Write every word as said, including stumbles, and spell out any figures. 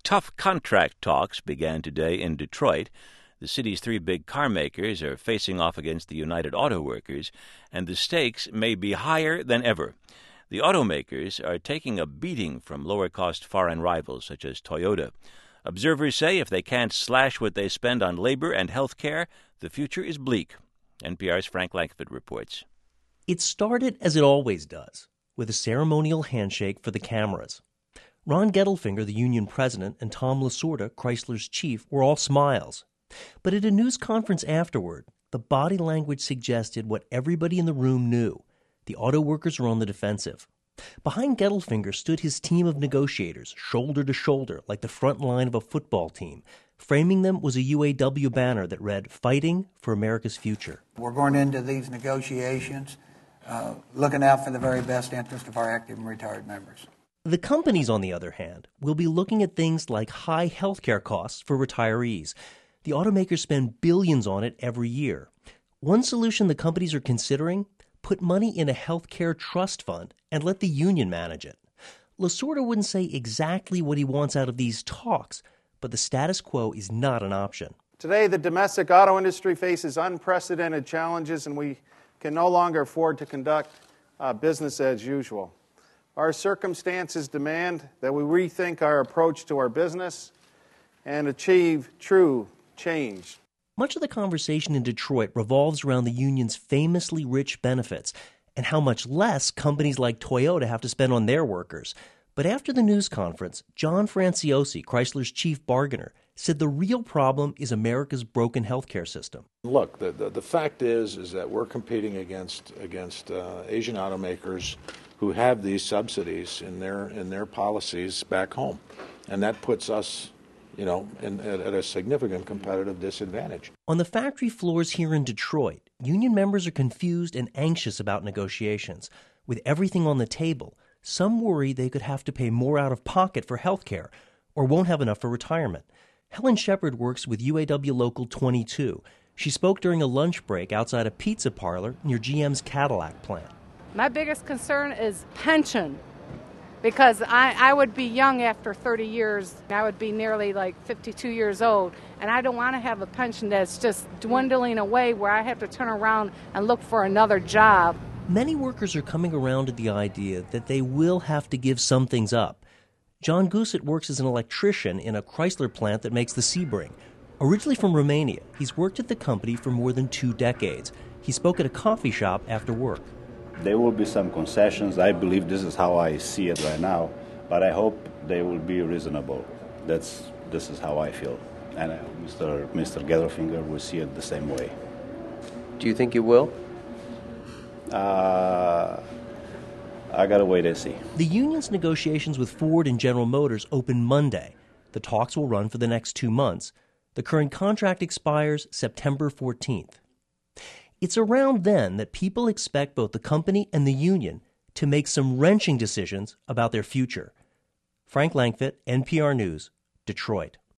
Tough contract talks began today in Detroit. The city's three big car makers are facing off against the United Auto Workers, and the stakes may be higher than ever. The automakers are taking a beating from lower-cost foreign rivals such as Toyota. Observers say if they can't slash what they spend on labor and health care, the future is bleak. N P R's Frank Langfitt reports. It started as it always does, with a ceremonial handshake for the cameras. Ron Gettelfinger, the union president, and Tom Lasorda, Chrysler's chief, were all smiles. But at a news conference afterward, the body language suggested what everybody in the room knew. The auto workers were on the defensive. Behind Gettelfinger stood his team of negotiators, shoulder to shoulder, like the front line of a football team. Framing them was a U A W banner that read, "Fighting for America's Future." We're going into these negotiations uh, looking out for the very best interest of our active and retired members. The companies, on the other hand, will be looking at things like high health care costs for retirees. The automakers spend billions on it every year. One solution the companies are considering: put money in a health care trust fund and let the union manage it. Lasorda wouldn't say exactly what he wants out of these talks, but the status quo is not an option. Today, the domestic auto industry faces unprecedented challenges, and we can no longer afford to conduct uh, business as usual. Our circumstances demand that we rethink our approach to our business and achieve true change. Much of the conversation in Detroit revolves around the union's famously rich benefits and how much less companies like Toyota have to spend on their workers. But after the news conference, John Franciosi, Chrysler's chief bargainer, said the real problem is America's broken healthcare system. Look, the, the, the fact is is that we're competing against against uh, Asian automakers who have these subsidies in their in their policies back home, and that puts us, you know, in, at, at a significant competitive disadvantage. On the factory floors here in Detroit, union members are confused and anxious about negotiations. With everything on the table, some worry they could have to pay more out of pocket for health care or won't have enough for retirement. Helen Shepard works with U A W Local twenty-two. She spoke during a lunch break outside a pizza parlor near G M's Cadillac plant. My biggest concern is pension, because I, I would be young after thirty years. I would be nearly like fifty-two years old, and I don't want to have a pension that's just dwindling away where I have to turn around and look for another job. Many workers are coming around to the idea that they will have to give some things up. John Gusset works as an electrician in a Chrysler plant that makes the Sebring. Originally from Romania, he's worked at the company for more than two decades. He spoke at a coffee shop after work. There will be some concessions. I believe this is how I see it right now, but I hope they will be reasonable. That's this is how I feel, and uh, Mister Mister Gettelfinger will see it the same way. Do you think you will? Uh, I gotta wait and see. The union's negotiations with Ford and General Motors open Monday. The talks will run for the next two months. The current contract expires September fourteenth. It's around then that people expect both the company and the union to make some wrenching decisions about their future. Frank Langfitt, N P R News, Detroit.